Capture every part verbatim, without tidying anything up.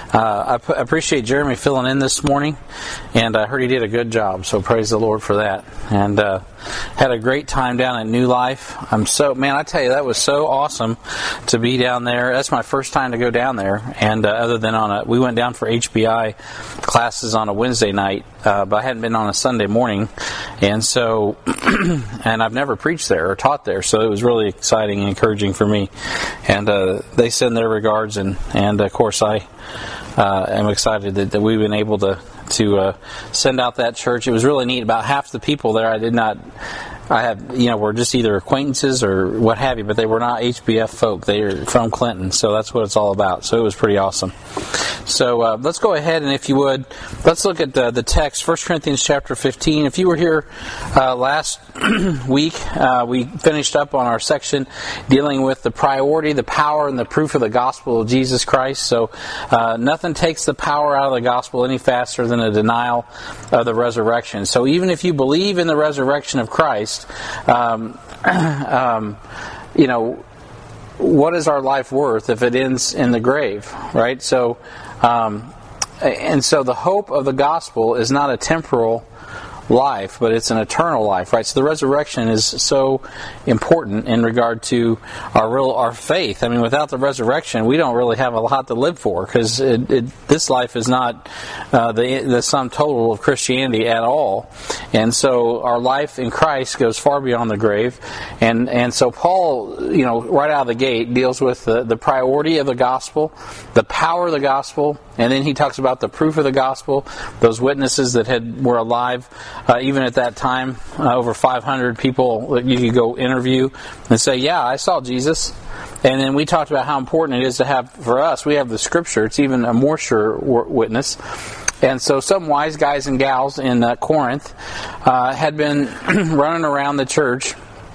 Uh, I p- appreciate Jeremy filling in this morning, and I heard he did a good job, so praise the Lord for that. And uh, had a great time down at New Life. I'm so, man, I tell you, that was so awesome to be down there. That's my first time to go down there, and uh, other than on a, we went down for H B I classes on a Wednesday night, uh, but I hadn't been on a Sunday morning, and so, and I've never preached there or taught there, so it was really exciting and encouraging for me. And uh, they send their regards, and, and of course I uh, am excited that, that we've been able to to uh, send out that church. It was really neat. About half the people there I did not, I have, you know, were just either acquaintances or what have you, but they were not H B F folk. They are from Clinton, so that's what it's all about. So it was pretty awesome. So uh, let's go ahead, and if you would, let's look at the, the text, First Corinthians chapter fifteen. If you were here uh, last week, uh, we finished up on our section dealing with the priority, the power, and the proof of the gospel of Jesus Christ. So uh, nothing takes the power out of the gospel any faster than a denial of the resurrection. So even if you believe in the resurrection of Christ, um, um, you know, what is our life worth if it ends in the grave, right? So, um, and so the hope of the gospel is not a temporal life, but it's an eternal life, right? So the resurrection is so important in regard to our real our faith. I mean, without the resurrection, we don't really have a lot to live for, because it, it, this life is not uh, the the sum total of Christianity at all. And so our life in Christ goes far beyond the grave. And and so Paul, you know, right out of the gate deals with the, the priority of the gospel, the power of the gospel, and then he talks about the proof of the gospel, those witnesses that had were alive. Uh, even at that time, uh, over five hundred people that you could go interview and say, yeah, I saw Jesus. And then we talked about how important it is to have, for us, we have the Scripture. It's even a more sure witness. And so some wise guys and gals in uh, Corinth uh, had been running around the church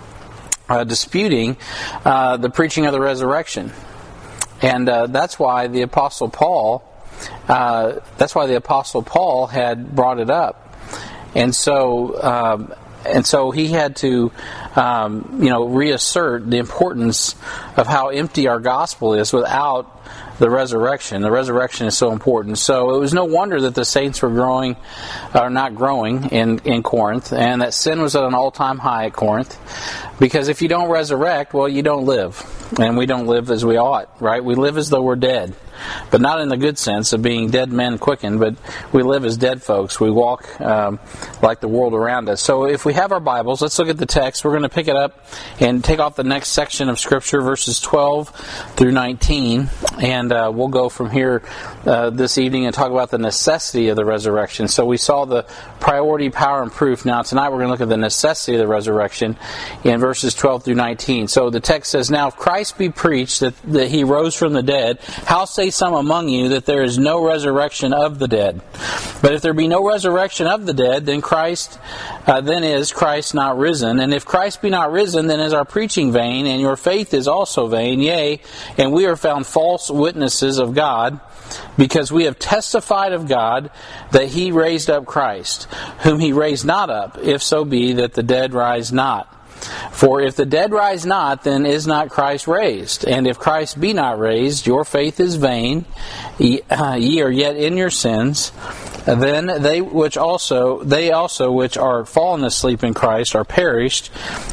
uh, disputing uh, the preaching of the resurrection. And uh, that's why the Apostle Paul, uh, that's why the Apostle Paul had brought it up. And so, um, and so he had to, um, you know, reassert the importance of how empty our gospel is without the resurrection. The resurrection is so important. So it was no wonder that the saints were growing, or not growing, in, in Corinth, and that sin was at an all-time high at Corinth. Because if you don't resurrect, well, you don't live. And we don't live as we ought, right? We live as though we're dead. But not in the good sense of being dead men quickened, but we live as dead folks. We walk um, like the world around us. So if we have our Bibles, let's look at the text. We're going to pick it up and take off the next section of Scripture, verses twelve through nineteen. And uh, we'll go from here uh, this evening and talk about the necessity of the resurrection. So we saw the priority, power, and proof. Now tonight we're going to look at the necessity of the resurrection in verses twelve through nineteen. So the text says, now if Christ be preached that, that he rose from the dead, how say some among you that there is no resurrection of the dead? But if there be no resurrection of the dead, then Christ, uh, then is Christ not risen. And if Christ be not risen, then is our preaching vain, and your faith is also vain. Yea, and we are found false witnesses of God, because we have testified of God that he raised up Christ, whom he raised not up, if so be that the dead rise not. For if the dead rise not, then is not Christ raised. And if Christ be not raised, your faith is vain, ye, uh, ye are yet in your sins. Then they which also they also which are fallen asleep in Christ are perished.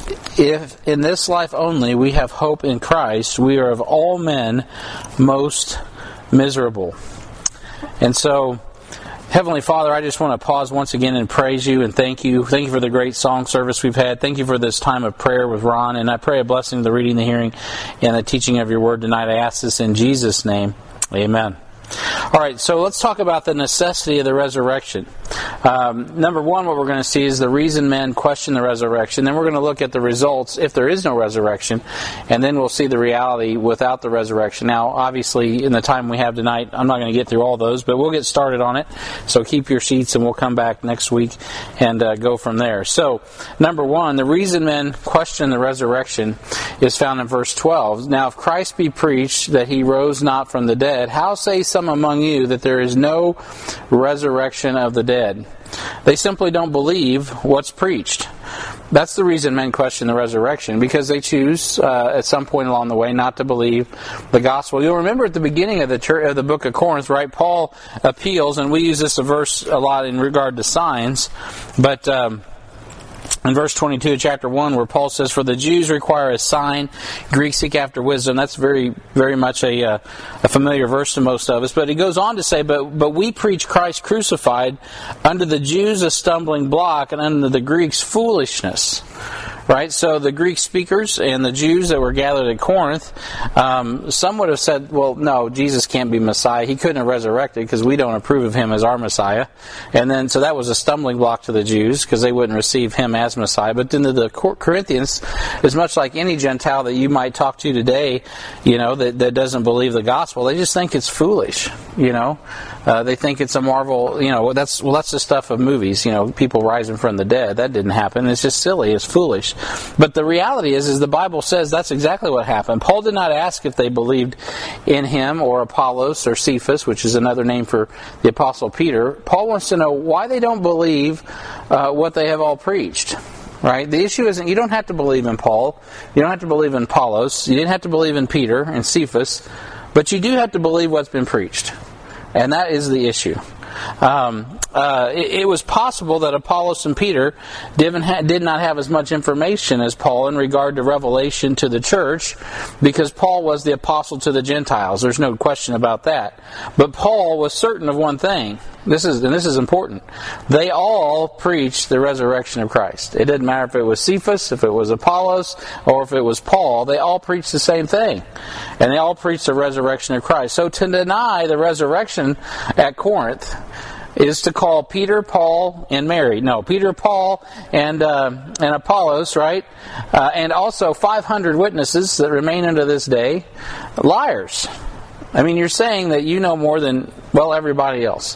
If in this life only we have hope in Christ, we are of all men most miserable. And so, Heavenly Father, I just want to pause once again and praise you and thank you. Thank you for the great song service we've had. Thank you for this time of prayer with Ron. And I pray a blessing to the reading, the hearing, and the teaching of your word tonight. I ask this in Jesus' name. Amen. All right, so let's talk about the necessity of the resurrection. Um, number one, what we're going to see is the reason men question the resurrection. Then we're going to look at the results if there is no resurrection. And then we'll see the reality without the resurrection. Now, obviously, in the time we have tonight, I'm not going to get through all those, but we'll get started on it. So keep your seats and we'll come back next week and uh, go from there. So, number one, the reason men question the resurrection is found in verse twelve. Now, if Christ be preached that he rose not from the dead, how say some among you that there is no resurrection of the dead? dead. They simply don't believe what's preached. That's the reason men question the resurrection, because they choose uh, at some point along the way not to believe the gospel. You'll remember at the beginning of the church, of the book of Corinth, right? Paul appeals, and we use this verse a lot in regard to signs, but um, in verse twenty-two of chapter one, where Paul says, "For the Jews require a sign, Greeks seek after wisdom." That's very, very much a, uh, a familiar verse to most of us. But he goes on to say, "But but we preach Christ crucified, unto the Jews a stumbling block, and unto the Greeks foolishness." Right? So the Greek speakers and the Jews that were gathered at Corinth, um, some would have said, well, no, Jesus can't be Messiah. He couldn't have resurrected because we don't approve of him as our Messiah. And then, so that was a stumbling block to the Jews because they wouldn't receive him as Messiah. But then to the Corinthians, is much like any Gentile that you might talk to today, you know, that, that doesn't believe the gospel. They just think it's foolish, you know. Uh, they think it's a marvel, you know, that's well, that's the stuff of movies, you know, people rising from the dead. That didn't happen. It's just silly. It's foolish. But the reality is, is the Bible says that's exactly what happened. Paul did not ask if they believed in him or Apollos or Cephas, which is another name for the Apostle Peter. Paul wants to know why they don't believe uh, what they have all preached. Right? The issue isn't, you don't have to believe in Paul. You don't have to believe in Apollos. You didn't have to believe in Peter and Cephas. But you do have to believe what's been preached. And that is the issue. Um, uh, it, it was possible that Apollos and Peter didn't ha- did not have as much information as Paul in regard to revelation to the church, because Paul was the apostle to the Gentiles. There's no question about that. But Paul was certain of one thing. This is and this is important. They all preached the resurrection of Christ. It didn't matter if it was Cephas, if it was Apollos, or if it was Paul. They all preached the same thing. And they all preached the resurrection of Christ. So to deny the resurrection at Corinth is to call Peter, Paul, and Mary. No, Peter, Paul, and uh, and Apollos, right? Uh, and also five hundred witnesses that remain unto this day, liars. I mean, you're saying that you know more than, well, everybody else.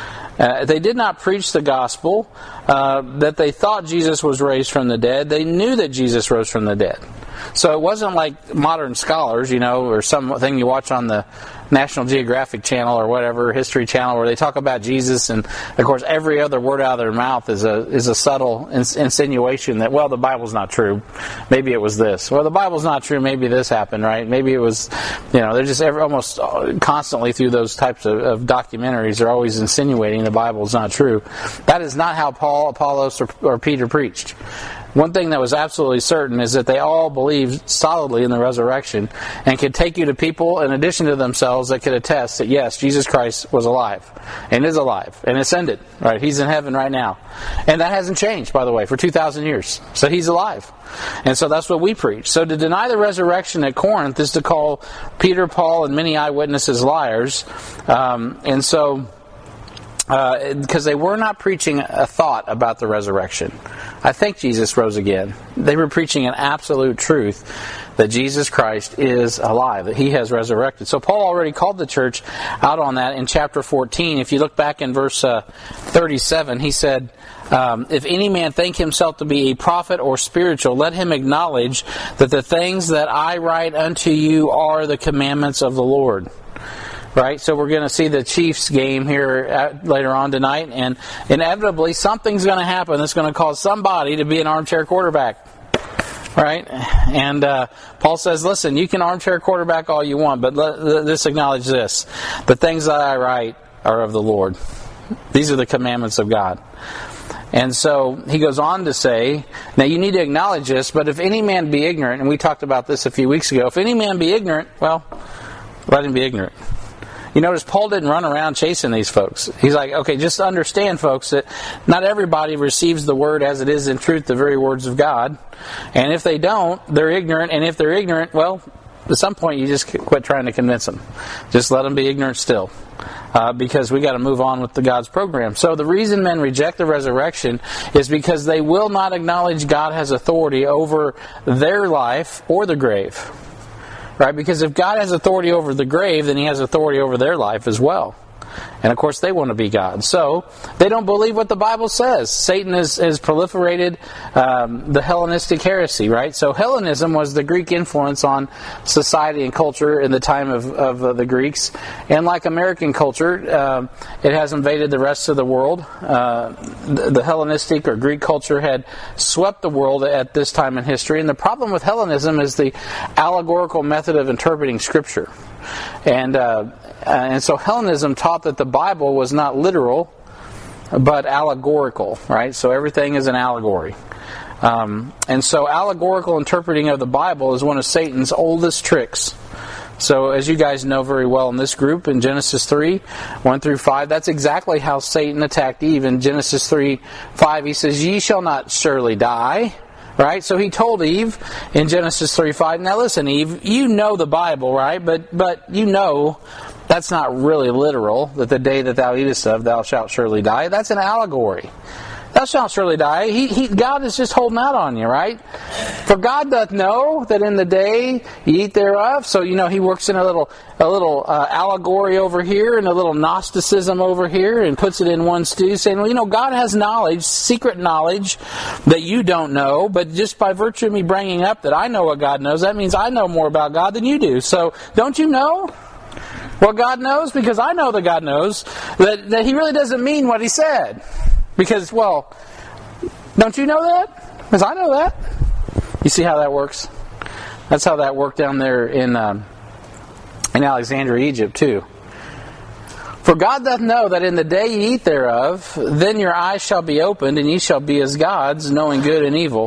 Uh, they did not preach the gospel, uh, that they thought Jesus was raised from the dead. They knew that Jesus rose from the dead. So it wasn't like modern scholars, you know, or something you watch on the National Geographic Channel or whatever, History Channel, where they talk about Jesus, and of course every other word out of their mouth is a is a subtle ins- insinuation that, well, the Bible's not true. Maybe it was this. Well, the Bible's not true. Maybe this happened, right? Maybe it was, you know, they're just every, almost constantly through those types of, of documentaries, they're always insinuating the Bible's not true. That is not how Paul, Apollos, or, or Peter preached. One thing that was absolutely certain is that they all believed solidly in the resurrection and could take you to people, in addition to themselves, that could attest that, yes, Jesus Christ was alive and is alive and ascended. Right? He's in heaven right now. And that hasn't changed, by the way, for two thousand years. So he's alive. And so that's what we preach. So to deny the resurrection at Corinth is to call Peter, Paul, and many eyewitnesses liars. Um, and so... Because uh, they were not preaching a thought about the resurrection. I think Jesus rose again. They were preaching an absolute truth that Jesus Christ is alive, that he has resurrected. So Paul already called the church out on that in chapter fourteen. If you look back in verse uh, thirty-seven, he said, um, if any man think himself to be a prophet or spiritual, let him acknowledge that the things that I write unto you are the commandments of the Lord. Right, so we're going to see the Chiefs game here at, later on tonight, and inevitably something's going to happen that's going to cause somebody to be an armchair quarterback. Right, and uh, Paul says, "Listen, you can armchair quarterback all you want, but let, let, just acknowledge this: the things that I write are of the Lord. These are the commandments of God." And so he goes on to say, now you need to acknowledge this, but if any man be ignorant, and we talked about this a few weeks ago, if any man be ignorant, well, let him be ignorant. You notice Paul didn't run around chasing these folks. He's like, okay, just understand, folks, that not everybody receives the word as it is in truth, the very words of God. And if they don't, they're ignorant. And if they're ignorant, well, at some point you just quit trying to convince them. Just let them be ignorant still. Uh, because we got to move on with the God's program. So the reason men reject the resurrection is because they will not acknowledge God has authority over their life or the grave. Right? Because if God has authority over the grave, then he has authority over their life as well. And of course they want to be God. So they don't believe what the Bible says. Satan has, has proliferated um, the Hellenistic heresy, right? So Hellenism was the Greek influence on society and culture in the time of, of uh, the Greeks. And like American culture, uh, it has invaded the rest of the world. Uh, the, the Hellenistic or Greek culture had swept the world at this time in history. And the problem with Hellenism is the allegorical method of interpreting Scripture. And uh, and so Hellenism taught that the Bible was not literal, but allegorical, right? So everything is an allegory. Um, and so allegorical interpreting of the Bible is one of Satan's oldest tricks. So as you guys know very well in this group, in Genesis three, one through five, that's exactly how Satan attacked Eve. In Genesis three, five, he says, "Ye shall not surely die." Right? So he told Eve in Genesis three five, now listen, Eve, you know the Bible, right? But but you know that's not really literal, that the day that thou eatest of, thou shalt surely die. That's an allegory. Thou shalt surely die. He, he, God is just holding out on you, right? For God doth know that in the day ye eat thereof. So, you know, he works in a little a little uh, allegory over here and a little Gnosticism over here and puts it in one stew, saying, well, you know, God has knowledge, secret knowledge that you don't know, but just by virtue of me bringing up that I know what God knows, that means I know more about God than you do. So, don't you know what God knows? Because I know that God knows that, that He really doesn't mean what He said. Because, well, don't you know that? Because I know that. You see how that works? That's how that worked down there in um, in Alexandria, Egypt, too. For God doth know that in the day ye eat thereof, then your eyes shall be opened, and ye shall be as gods, knowing good and evil.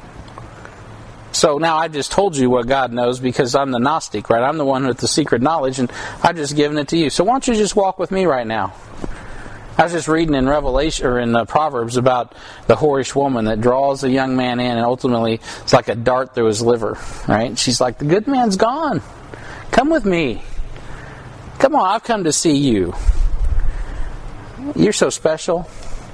So now I just told you what God knows because I'm the Gnostic, right? I'm the one with the secret knowledge, and I've just given it to you. So why don't you just walk with me right now? I was just reading in Revelation or in uh, Proverbs about the whorish woman that draws a young man in, and ultimately it's like a dart through his liver. Right? She's like, the good man's gone. Come with me. Come on, I've come to see you. You're so special.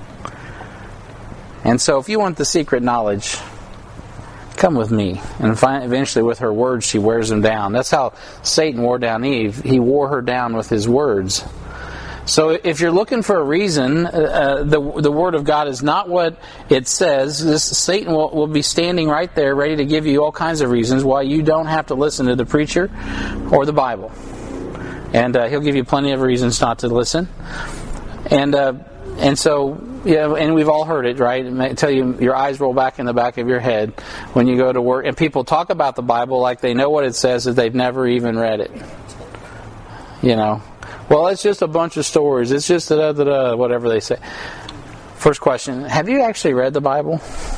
And so, if you want the secret knowledge, come with me. And eventually, with her words, she wears him down. That's how Satan wore down Eve. He wore her down with his words. So if you're looking for a reason, uh, the the Word of God is not what it says. This Satan will, will be standing right there ready to give you all kinds of reasons why you don't have to listen to the preacher or the Bible. And uh, he'll give you plenty of reasons not to listen. And uh, and so, yeah, and we've all heard it, right? I tell you, your eyes roll back in the back of your head when you go to work. And people talk about the Bible like they know what it says, that they've never even read it. You know. Well, it's just a bunch of stories. It's just da da da, whatever they say. First question: have you actually read the Bible?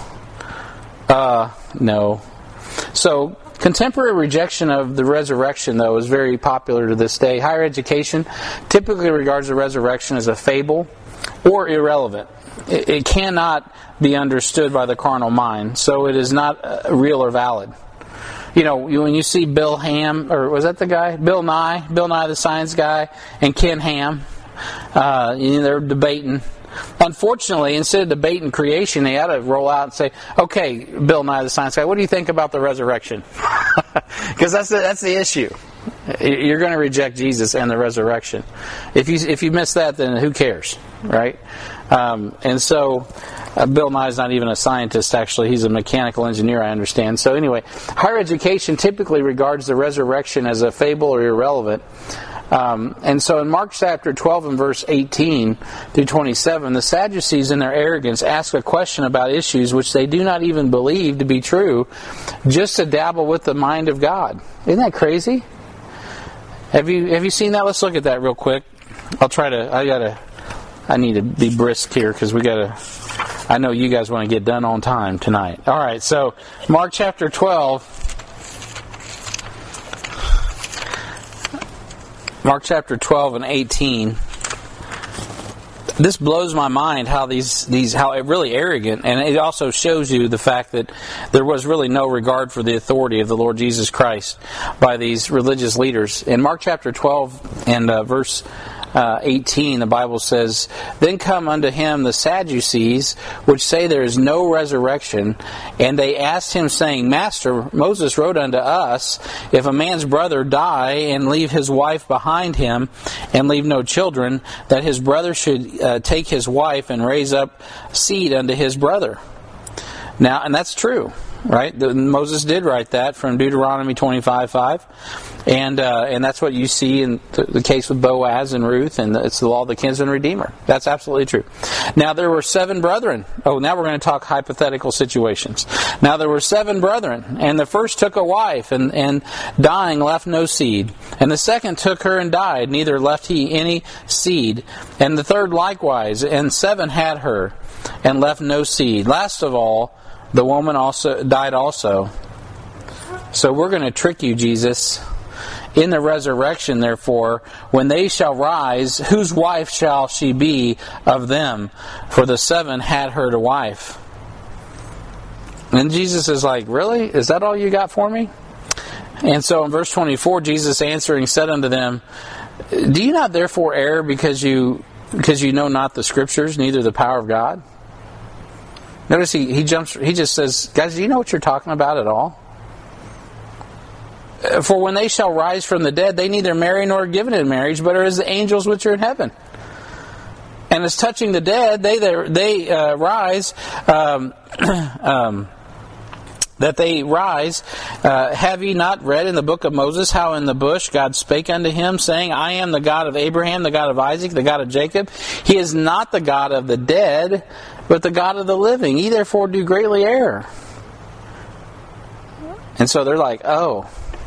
Uh, no. So, contemporary rejection of the resurrection, though, is very popular to this day. Higher education typically regards the resurrection as a fable or irrelevant. It, it cannot be understood by the carnal mind, so it is not uh, real or valid. You know, when you see Bill Ham, or was that the guy? Bill Nye, Bill Nye the Science Guy, and Ken Ham, uh, you know, they're debating. Unfortunately, instead of debating creation, they ought to roll out and say, okay, Bill Nye the Science Guy, what do you think about the resurrection? Because that's the, that's the issue. You're going to reject Jesus and the resurrection. If you if you miss that, then who cares, right? Um, and so, uh, Bill Nye is not even a scientist, actually. He's a mechanical engineer, I understand. So anyway, higher education typically regards the resurrection as a fable or irrelevant. Um, and so in Mark chapter twelve and verse eighteen through twenty-seven, the Sadducees in their arrogance ask a question about issues which they do not even believe to be true, just to dabble with the mind of God. Isn't that crazy? Have you have you seen that? Let's look at that real quick. I'll try to, I gotta, I need to be brisk here because we gotta, I know you guys want to get done on time tonight. Alright, so Mark chapter twelve. Mark chapter twelve and eighteen. This blows my mind how these these how really arrogant, and it also shows you the fact that there was really no regard for the authority of the Lord Jesus Christ by these religious leaders. In Mark chapter twelve and uh, verse uh, eighteen, the Bible says, "Then come unto him the Sadducees, which say there is no resurrection. And they asked him, saying, Master, Moses wrote unto us, if a man's brother die and leave his wife behind him, and leave no children, that his brother should uh, take his wife and raise up seed unto his brother." Now, and that's true. Right? The, Moses did write that from Deuteronomy twenty-five five. And uh, and that's what you see in the, the case with Boaz and Ruth, and it's the law of the kinsman redeemer. That's absolutely true. Now there were seven brethren. Oh, now we're going to talk hypothetical situations. Now there were seven brethren, and the first took a wife, and, and dying left no seed. And the second took her and died, neither left he any seed. And the third likewise, and seven had her, and left no seed. Last of all, the woman also died also. So we're going to trick you, Jesus. In the resurrection, therefore, when they shall rise, whose wife shall she be of them? For the seven had her to wife. And Jesus is like, really? Is that all you got for me? And so in verse twenty-four, Jesus answering said unto them, Do you not therefore err because you because you know not the Scriptures, neither the power of God? Notice he, he jumps. He just says, guys, do you know what you're talking about at all? For when they shall rise from the dead, they neither marry nor are given in marriage, but are as the angels which are in heaven. And as touching the dead, they they uh, rise, um, um, that they rise. Uh, have ye not read in the book of Moses how in the bush God spake unto him, saying, I am the God of Abraham, the God of Isaac, the God of Jacob. He is not the God of the dead, but the God of the living. Ye therefore do greatly err. And so they're like, oh.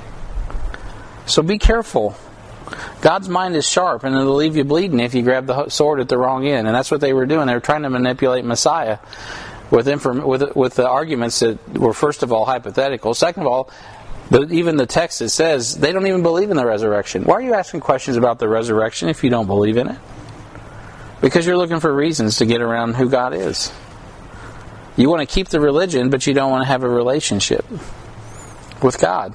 So be careful. God's mind is sharp, and it'll leave you bleeding if you grab the sword at the wrong end. And that's what they were doing. They were trying to manipulate Messiah with inform- with with the arguments that were, first of all, hypothetical. Second of all, the, even the text that says they don't even believe in the resurrection. Why are you asking questions about the resurrection if you don't believe in it? Because you're looking for reasons to get around who God is. You want to keep the religion, but you don't want to have a relationship with God.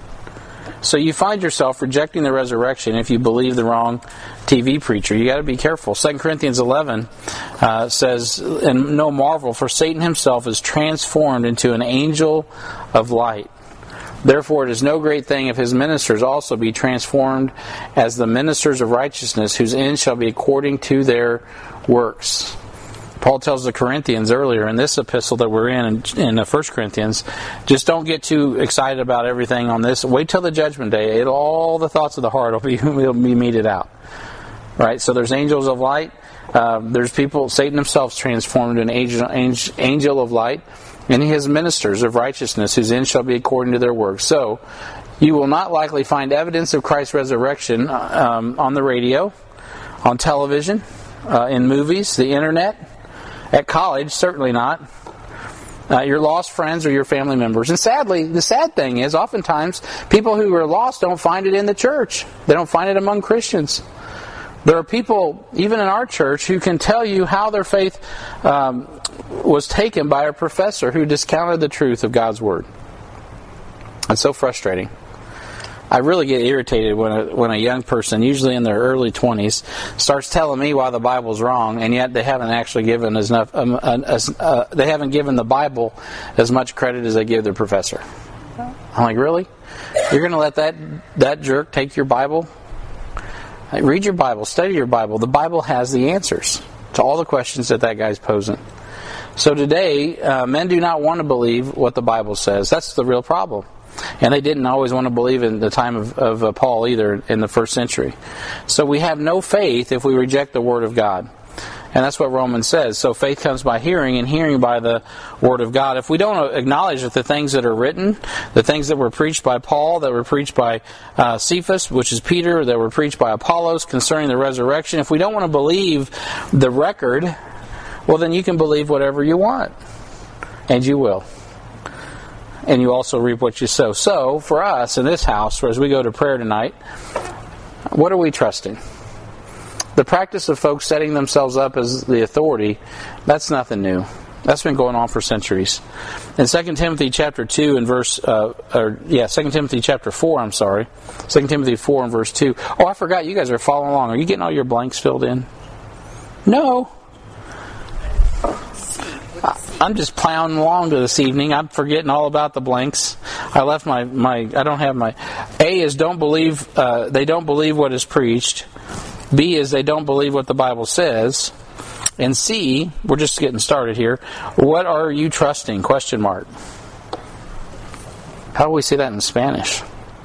So you find yourself rejecting the resurrection if you believe the wrong T V preacher. You got to be careful. Second Corinthians eleven uh, says, and no marvel, for Satan himself is transformed into an angel of light. Therefore it is no great thing if his ministers also be transformed as the ministers of righteousness, whose end shall be according to their works. Paul tells the Corinthians earlier in this epistle that we're in, in First Corinthians, just don't get too excited about everything on this. Wait till the judgment day. It'll, all the thoughts of the heart will be, will be meted out. Right? So there's angels of light. Uh, there's people, Satan himself is transformed into an angel, angel, angel of light. And he has ministers of righteousness, whose end shall be according to their works. So you will not likely find evidence of Christ's resurrection um, on the radio, on television, uh, in movies, the internet. At college, certainly not. Uh, your lost friends or your family members. And sadly, the sad thing is, oftentimes, people who are lost don't find it in the church. They don't find it among Christians. There are people, even in our church, who can tell you how their faith um, was taken by a professor who discounted the truth of God's Word. It's so frustrating. I really get irritated when a, when a young person, usually in their early twenties, starts telling me why the Bible's wrong, and yet they haven't actually given as enough. Um, uh, as, uh, they haven't given the Bible as much credit as they give their professor. I'm like, really? You're going to let that that jerk take your Bible? Read your Bible, study your Bible. The Bible has the answers to all the questions that that guy's posing. So today, uh, men do not want to believe what the Bible says. That's the real problem. And they didn't always want to believe in the time of, of uh, Paul either in the first century. So we have no faith if we reject the Word of God. And that's what Romans says. So faith comes by hearing, and hearing by the Word of God. If we don't acknowledge that the things that are written, the things that were preached by Paul, that were preached by uh, Cephas, which is Peter, that were preached by Apollos concerning the resurrection, if we don't want to believe the record, well then you can believe whatever you want. And you will. And you also reap what you sow. So, for us in this house, as we go to prayer tonight, what are we trusting? The practice of folks setting themselves up as the authority, that's nothing new. That's been going on for centuries. In Second Timothy chapter two and verse, uh, or yeah, Second Timothy chapter four. I'm sorry, Second Timothy four and verse two. Oh, I forgot. You guys are following along. Are you getting all your blanks filled in? No. I'm just plowing along to this evening. I'm forgetting all about the blanks. I left my, my I don't have my... A is don't believe, uh, they don't believe what is preached. B is they don't believe what the Bible says. And C, we're just getting started here. What are you trusting? Question mark. How do we say that in Spanish?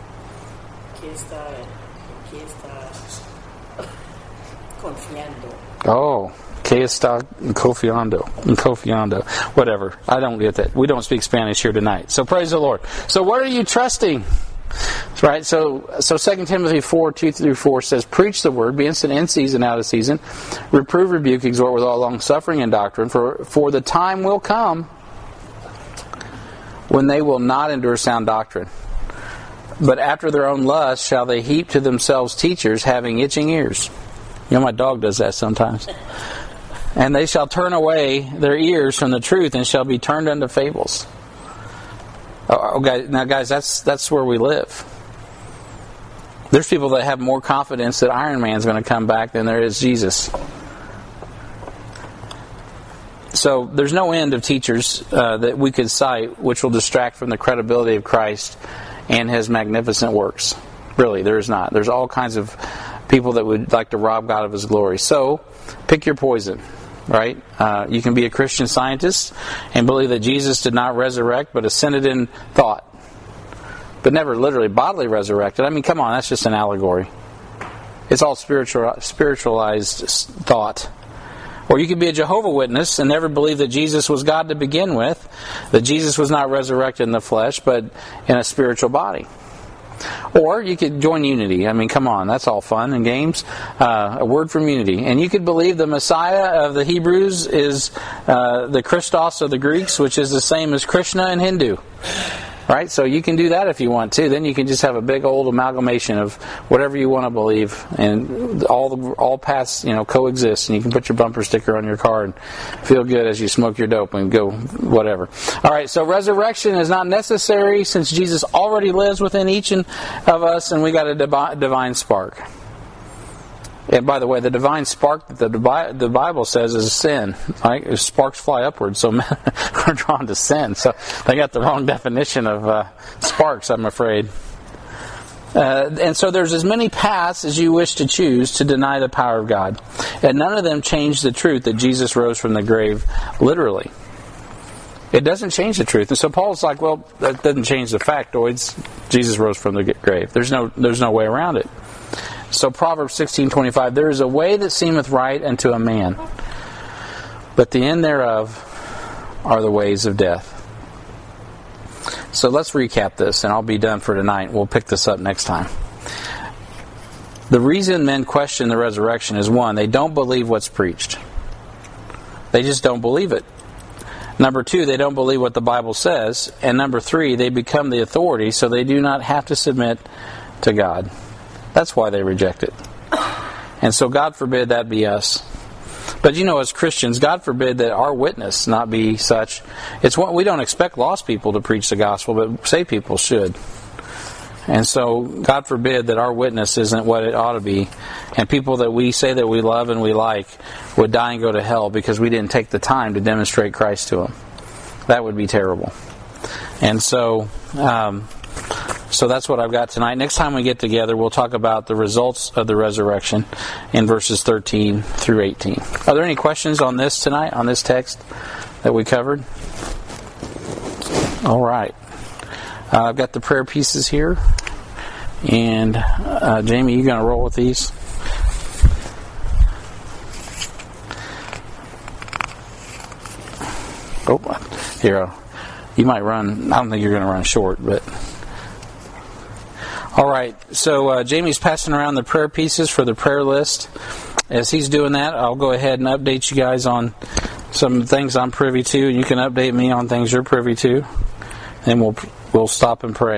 Oh. Que está confiando, confiando, whatever. I don't get that. We don't speak Spanish here tonight. So praise the Lord. So what are you trusting? Right. So so Second Timothy four two through four says, preach the word, be instant in season, out of season, reprove, rebuke, exhort with all long suffering and doctrine. For for the time will come when they will not endure sound doctrine, but after their own lust shall they heap to themselves teachers having itching ears. You know, my dog does that sometimes. And they shall turn away their ears from the truth and shall be turned unto fables. Oh, guys, now, guys, that's that's where we live. There's people that have more confidence that Iron Man's going to come back than there is Jesus. So there's no end of teachers uh, that we could cite which will distract from the credibility of Christ and His magnificent works. Really, there is not. There's all kinds of people that would like to rob God of His glory. So, pick your poison. Right? Uh, you can be a Christian Scientist and believe that Jesus did not resurrect but ascended in thought. But never literally bodily resurrected. I mean, come on, that's just an allegory. It's all spiritual, spiritualized thought. Or you could be a Jehovah's Witness and never believe that Jesus was God to begin with, that Jesus was not resurrected in the flesh but in a spiritual body. Or you could join Unity. I mean, come on, that's all fun and games. Uh, a word from Unity. And you could believe the Messiah of the Hebrews is uh, the Christos of the Greeks, which is the same as Krishna in Hindu. Right? So you can do that if you want to. Then you can just have a big old amalgamation of whatever you want to believe, and all the all paths, you know, coexist. And you can put your bumper sticker on your car and feel good as you smoke your dope and go whatever. All right. So resurrection is not necessary since Jesus already lives within each of us, and we got a divine spark. And by the way, the divine spark that the Bible says is sin. Right? Sparks fly upwards, so men are drawn to sin. So they got the wrong definition of uh, sparks, I'm afraid. Uh, and so there's as many paths as you wish to choose to deny the power of God. And none of them change the truth that Jesus rose from the grave literally. It doesn't change the truth. And so Paul's like, well, that doesn't change the factoids. Jesus rose from the grave. There's no, there's no way around it. So Proverbs sixteen twenty-five, there is a way that seemeth right unto a man, but the end thereof are the ways of death. So let's recap this, and I'll be done for tonight. We'll pick this up next time. The reason men question the resurrection is, one, they don't believe what's preached. They just don't believe it. Number two, they don't believe what the Bible says. And number three, they become the authority, so they do not have to submit to God. That's why they reject it. And so God forbid that be us. But you know, as Christians, God forbid that our witness not be such. It's what we don't expect lost people to preach the gospel, but saved people should. And so God forbid that our witness isn't what it ought to be, and people that we say that we love and we like would die and go to hell because we didn't take the time to demonstrate Christ to them. That would be terrible. And so um, so that's what I've got tonight. Next time we get together, we'll talk about the results of the resurrection in verses thirteen through eighteen. Are there any questions on this tonight, on this text that we covered? All right. Uh, I've got the prayer pieces here. And uh, Jamie, you going to roll with these? Oh, here. You might run. I don't think you're going to run short, but... All right, so uh, Jamie's passing around the prayer pieces for the prayer list. As he's doing that, I'll go ahead and update you guys on some things I'm privy to, and you can update me on things you're privy to, and we'll we'll stop and pray.